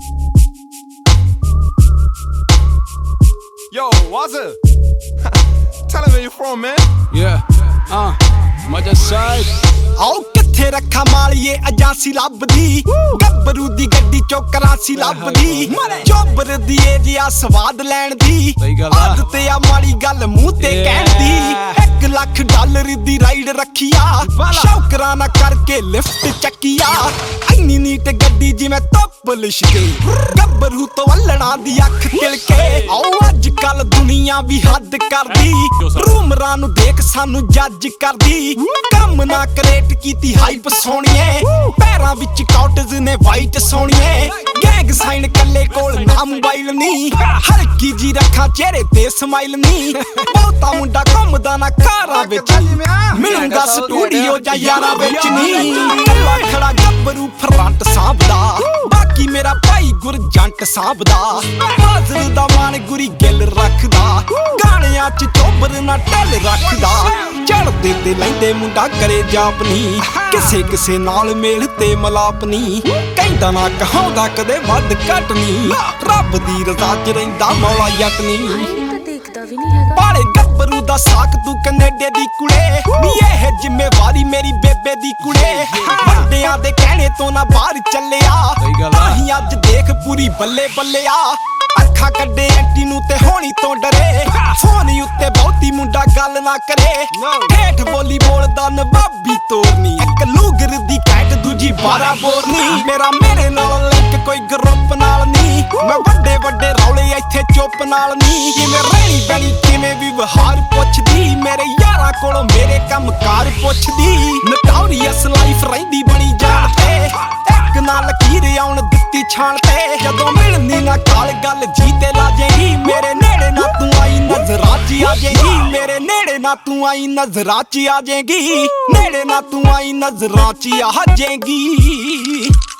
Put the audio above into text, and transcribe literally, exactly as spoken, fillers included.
Yo, Wazza. Tell him where you from, man. Yeah, uh, mother side. आओ किथे रखा मालिए अजासी लभदी गब्बरू दी गड्डी चो करासी लभदी चोबर दी एरिया स्वाद लैण दी आदत आ माड़ी गल मुंह ते कहण दी एक लाख डॉलर दी राइड रखिया शौकरा ना करके लिफ्ट चकिया इन्नी नीट गड्डी जिवें तप लिशके गब्बरू तो वल्लणा दी अख तिलके आओ अज कल दुनिया भी हद करदी रूमरां नूं देख सानू जज करदी कम ना करे कीती हाइप सोनिए पैरां विच कॉटज ने वाइट सोनिए गैंग साइन कल्ले कोल ना मोबाइल नी हल्की जी रखा चेहरे ते स्माइल नी बहुता मुंडा घुमदा ना कारां विच मिलूंगा स्टूडियो जा यारा विच नी कल्ला खड़ा गब्बरू फ्रंट सांभदा बाकी मेरा भाई गुरजंट सांभदा हाਜ਼ਰ दा मान गुरी गिल रखदा गाणियां च चोबर ना टल रखदा चढ़दे ते लैंदे मुंडा करे जापनी किसे किसे नाल मेल ते मलाप नी कहंदा ना कहाउंदा कदे वध घट नी रब दी रज़ा च रहिंदा मौला जट नी पाले गब्बरू दा साक तू कनेडे दी कुड़े नी एह जिम्मेवारी मेरी बेबे दी कुड़े बंदियां दे कहने तो ना बाहर चलिया अहीं अज देख पूरी बल्ले बल्ले आ अखा कड्डे एंटी नू ते होनी तो डरे फोन उत्ते बहुती मुंडा गल ना करे हेठ बोली बोलदा नवाबी तोरनी एक लूगर दी कैट दूजी बारा बोरनी मेरा मेरे नाल लिंक कोई ग्रुप नाल नी मैं वड्डे वड्डे रौले इत्थे चुप नाल नी किवें रहनी बनी किवें भी वहार पुछदी मेरे यारां कोलों मेरे कम कार पुछदी नटोरियस लाइफ रहिंदी बनी जान ते एक ना लकीर आउण दित्ती छाण ते जदों मिलनी ना काल गल जी ते ला जाएगी मेरे नेड़े ना तू आई नजरां च आ जाएगी मेरे नेड़े ना तू आई नजरां च आ जाएगी नेड़े ना तू आई नजरां च आ जाएगी।